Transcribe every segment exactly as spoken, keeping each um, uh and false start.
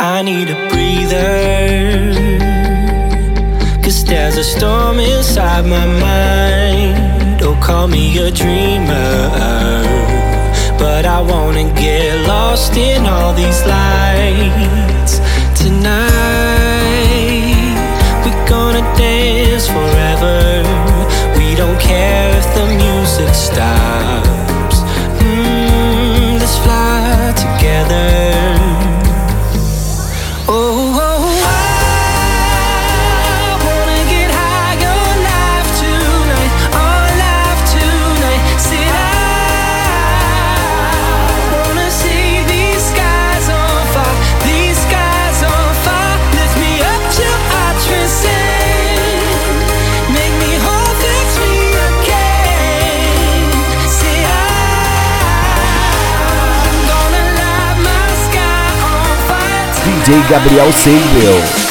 I need a breather, 'cause there's a storm inside my mind. Oh, call me a dreamer, but I wanna get lost in all these lights. Tonight we're gonna dance forever. We don't care if the music stops. mm, Let's fly together. D J Gabriel Seibel.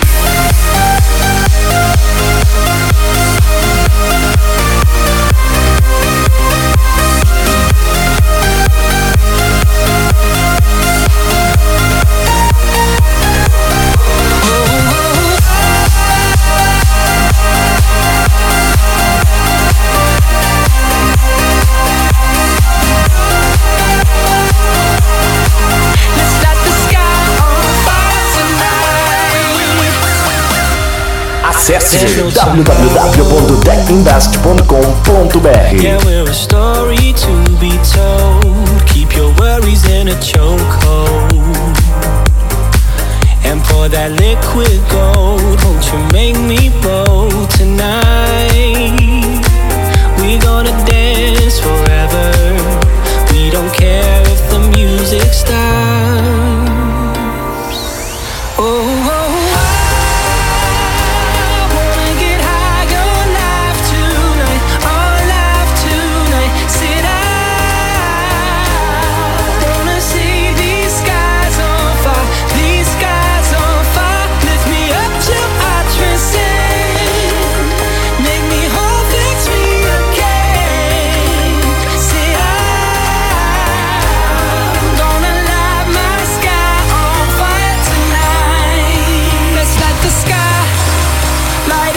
Acesse w w w ponto tech invest ponto com ponto b r. Yeah, we're a story to be told. Keep your worries in a chokehold and pour that liquid gold. Won't you make me bold tonight? We gonna dance forever. We don't care if the music stops. Oh, oh.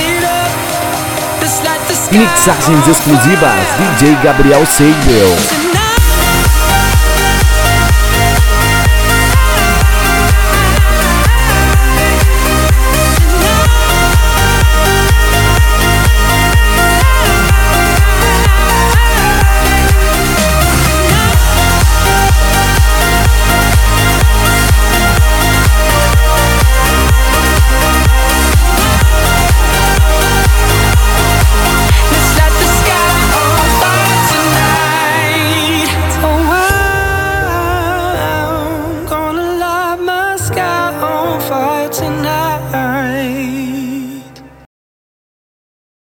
Mixagens exclusivas D J Gabriel Seibel.